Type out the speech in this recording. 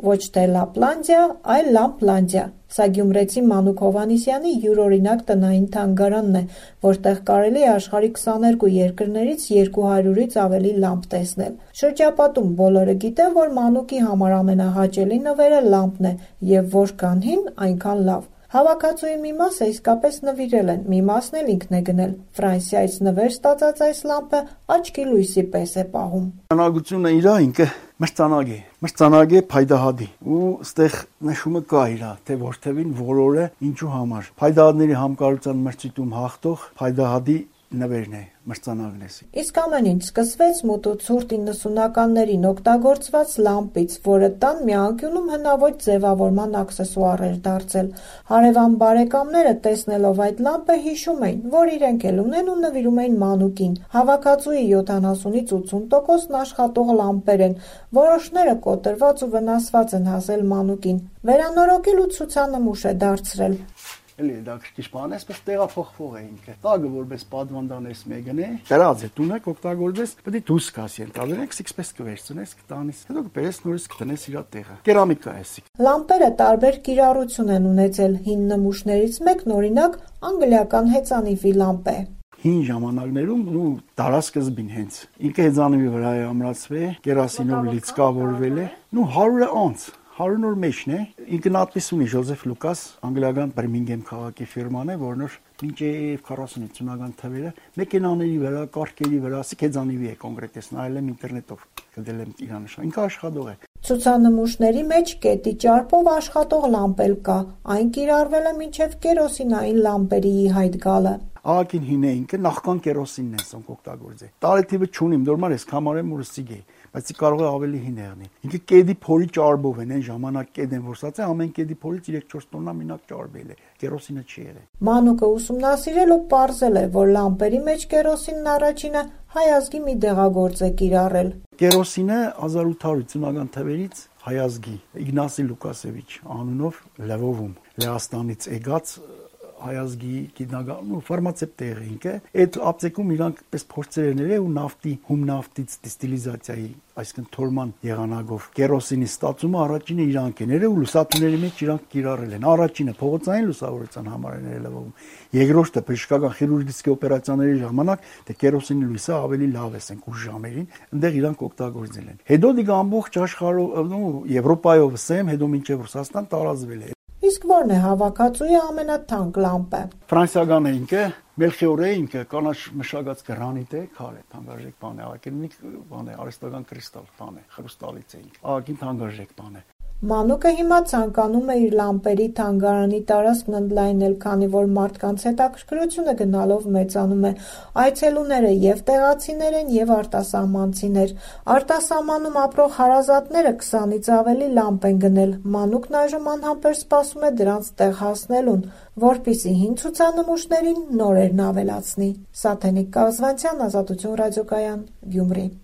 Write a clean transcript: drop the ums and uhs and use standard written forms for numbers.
Ոչ թե Լապլանդիա, այլ Լամպլանդիա։ Սա գյումրեցի Մանուկ Հովհաննիսյանի յուրօրինակ տնային թանգարանն է, որտեղ կարելի է աշխարհի 22 երկրներից 200-ից ավելի լամպ տեսնել։ Շրջապատում բոլորը գիտեն, որ Մանուկի համար ամենահաճելի նվերը լամպն է և որքան հին, այնքան լավ։ Հավաքածուի մի մասը իսկապես նվիրել են, մի մասն էլ ինքն է գնել։ Ֆրանսիայից նվեր ստացած այս լամպը աչքի լույսի պես է պահում։ Անակությունը իրա ինքը մրցանակ է փայդահադի ու ստեղ նշումը կա իրա թե որթևին որորը ինչու համար փայդահադների համկարության մրցույթում հաղթող փայդահադի նվերն է մրցանակն է։ Իսկ ամեն ինչ սկսվեց մոտ 80-90-ականներին օգտագործված լամպից, որը տան մի անկյունում հնաոճ ձևավորման աքսեսուար էր դարձել։ Հարևան բարեկամները տեսնելով այդ լամպը հիշում էին, որ իրենք էլ ունեն ու նվիրում էին Մանուկին։ Հավաքածուի 70-ից 80%-ն աշխատող լամպեր են, որոշները կոտրված ու վնասված են հասել Մանուկին։ Վերանորոգել ու ցուցանմուշ է դարձրել։ Էլի դա քիչ բան է, այսպես տեղափոխվող է ինքը։ Տագը որպես պատվանդանես մեկն է, դրած է տունը կօգտագործես, պետք է դուրս գաս ենթադրենք, սիքսպես կվերցնես, կտանես, հետո կբերես նորից կտնես իր տեղը։ Կերամիկա է սիկ։ Լամպերը տարբեր կիրառություն են ունեցել։ Հին նմուշներից մեկն օրինակ անգլիական հեծանիվի լամպ է։ Հին ժամանակներում ու դարասկզբին հենց ինքը հեծանիվի վրա է ամրացվել, կերասինով լիցքավորվել է, 100 անց 100 օր մեջն է, ինքնատես ունի Ջոզեֆ Լուկաս, անգլիական Բիրմինգեմ քաղաքի ֆիրման է, որն մինչև 40-50-ական թվերը մեքենաների վրա, կառքերի վրա, սիքեձանիվի է կոնկրետես, նայել եմ ինտերնետով, գտել եմ իրանշան, ինքը աշխատող է։ Ցուցանմուշների մեջ կետի ճարպով աշխատող լամպ էլ կա, այն կիրառվել է մինչև կերոսինային լամպերի հայտ գալը։ Ահագին հին է ինքը, նախքան կերոսինն են սոնք օգտագործել։ Տարեթիվը չունիմ, դորմար ես կամարեմ ու սիգե, բայց կարող է ավելի հին եղնի։ Ինքը կեդի փորի ճարբով են, այն ժամանակ կեդ են որ ստացել, ամեն կեդի փորից 3-4 տոննա մինակ ճարբել է, կերոսինը չի եղել։ Մանուկը ուսումնասիրել ու պարզել է, որ լամպերի մեջ կերոսինն առաջինը հայ ազգի մի դեղագործ է կիրառել։ Կերոսինը 1850-ական թվերից հայ ազգի Իգնասի Լուկասևիչ անունով Լևովում Լեհաստանից եկած հայ ազգի գիտնական ու ֆարմացեուտ է ինքը, այդ ապտեկում իրանք պես փորձերներ է ու նավթի հում նավթից դիստիլիզացիայի, այսինքն թորման եղանակով կերոսինի ստացումը առաջինը իրանք են ու լուսատուների մեջ իրանք կիրառել են։ Առաջինը փողոցային լուսավորության համար են ելևում։ Երկրորդը բժշկական քիրուրգիական օպերացիաների ժամանակ դե կերոսինի լույսը ավելի լավ է, ասենք ուշ ժամերին, այնտեղ իրանք օգտագործել են։ Հետո դիգ ամբողջ աշխարհով ու Եվրոպայով սեմ, հետո մինչև Ռուսաստան տարածվել է։ Իսկ ո՞րն է հավաքածուի ամենաթանկ լամպը։ Ֆրանսիական է ինքը, Մելխիոր է ինքը, կանաչ մշակած գրանիտ է, քար է, թանկարժեք բան է, ակինիկ բան է, արհեստական կրիստալ բան է, խրուստալից է ինքը։ Ակին թանկարժեք բան է։ Մանուկը հիմա ցանկանում է իր լամպերի թանգարանի տարածքն ընդլայնել, քանի որ մարդկանց հետաքրքրությունը գնալով մեծանում է։ Այցելուները եւ տեղացիներ են եւ արտասահմանցիներ։ Արտասահմանում ապրող հարազատները 20-ից ավելի լամպ են գնել։ Մանուկն այժմ անհամբեր սպասում է դրանց տեղ հասնելուն, որպեսզի հին ցուցանմուշներին նորերն ավելացնի։ Սաթենիկ Կազվանցյան, Ազատություն ռադիոկայան, Գյումրի։